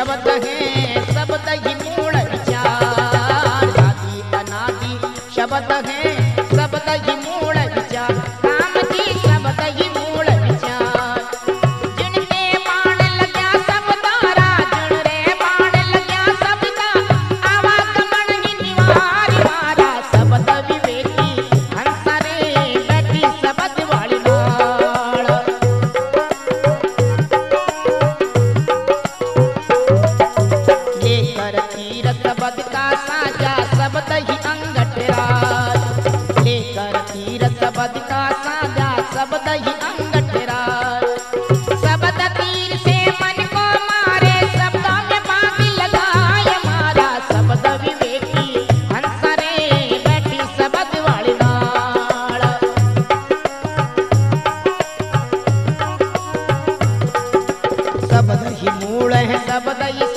शब्द हैं शब्द ही मूल विचार। आदि अनादि शब्द हैं शब्द ही मूल विचार। राम जी शब्द ही मूल विचार। जिनके बाण लग्या सब तारा जिन रे बाण लग्या सब तारा आवागमन ही निवार मारा। शब्द विवेकी हंसा रे बैठी शब्द वाली नाल। लेकर तीर शब्द का साजा शब्द ही अंगठराज। लेकर तीर शब्द का साजा शब्द ही अंगठराज। शब्द तीर से मन को मारे शब्दों में बांध लगाए मारा। शब्द विवेकी हंसा रे बैठी शब्द वाली नाल। शब्द ही मूल है शब्द ही